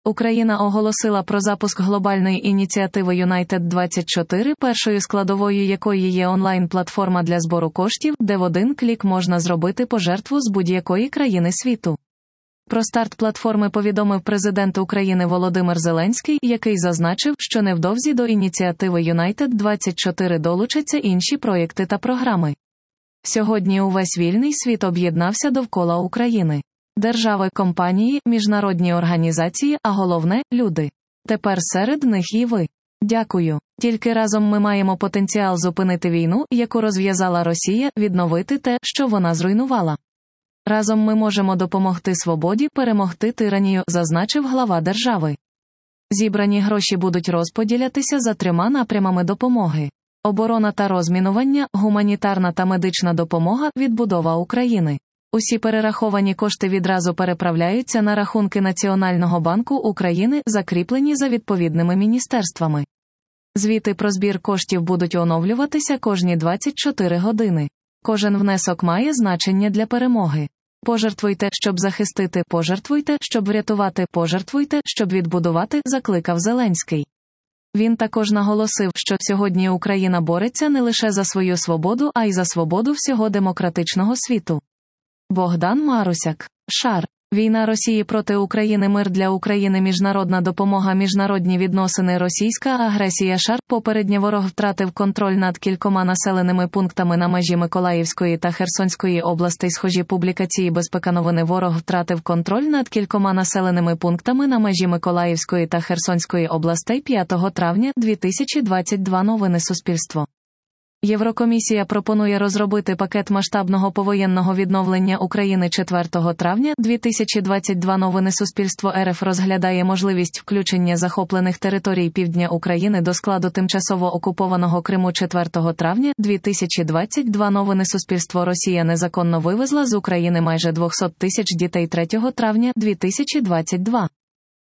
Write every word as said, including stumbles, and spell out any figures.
Україна оголосила про запуск глобальної ініціативи Юнайтед двадцять чотири, першою складовою якої є онлайн-платформа для збору коштів, де в один клік можна зробити пожертву з будь-якої країни світу. Про старт платформи повідомив президент України Володимир Зеленський, який зазначив, що невдовзі до ініціативи Юнайтед двадцять чотири долучаться інші проєкти та програми. Сьогодні увесь вільний світ об'єднався довкола України. Держави, компанії, міжнародні організації, а головне – люди. Тепер серед них і ви. Дякую. Тільки разом ми маємо потенціал зупинити війну, яку розв'язала Росія, відновити те, що вона зруйнувала. Разом ми можемо допомогти свободі перемогти тиранію, зазначив глава держави. Зібрані гроші будуть розподілятися за трьома напрямами допомоги. Оборона та розмінування, гуманітарна та медична допомога, відбудова України. Усі перераховані кошти відразу переправляються на рахунки Національного банку України, закріплені за відповідними міністерствами. Звіти про збір коштів будуть оновлюватися кожні двадцять чотири години. Кожен внесок має значення для перемоги. Пожертвуйте, щоб захистити, пожертвуйте, щоб врятувати, пожертвуйте, щоб відбудувати, закликав Зеленський. Він також наголосив, що сьогодні Україна бореться не лише за свою свободу, а й за свободу всього демократичного світу. Богдан Марусяк. Шар. Війна Росії проти України, мир для України, міжнародна допомога, міжнародні відносини, російська агресія. Шар. Попередньо ворог втратив контроль над кількома населеними пунктами на межі Миколаївської та Херсонської областей. Схожі публікації Безпека новини. Ворог втратив контроль над кількома населеними пунктами на межі Миколаївської та Херсонської областей. п'ятого травня дві тисячі двадцять два. Новини Суспільство. Єврокомісія пропонує розробити пакет масштабного повоєнного відновлення України. четвертого травня дві тисячі двадцять два. Новини Суспільство. РФ розглядає можливість включення захоплених територій півдня України до складу тимчасово окупованого Криму. четвертого травня дві тисячі двадцять два. Новини Суспільство. Росія незаконно вивезла з України майже двісті тисяч дітей. третього травня дві тисячі двадцять два.